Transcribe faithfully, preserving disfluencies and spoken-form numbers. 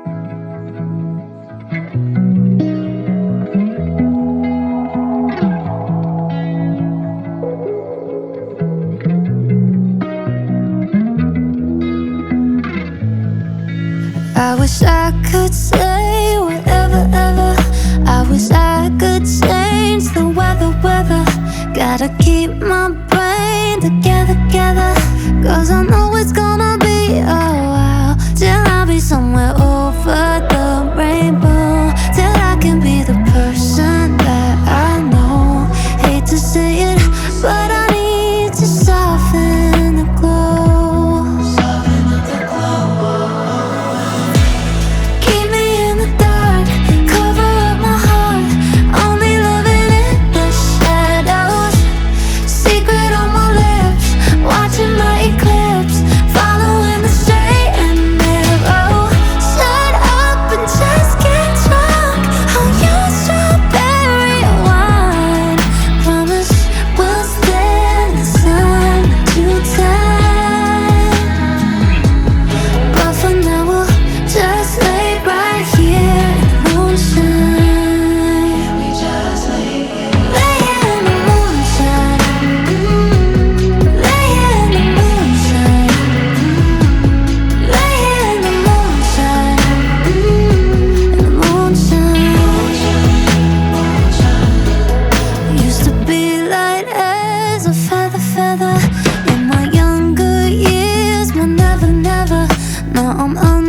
I wish I could say whatever, ever. I wish I could change the weather, weather. Gotta keep my brain together, together. Cause I know it's gonna be a while till I'll be somewhere over the rainbow, till I can be the person that I know. Hate to say it, but I need to soften the glow. In my younger years, my never, never. Now I'm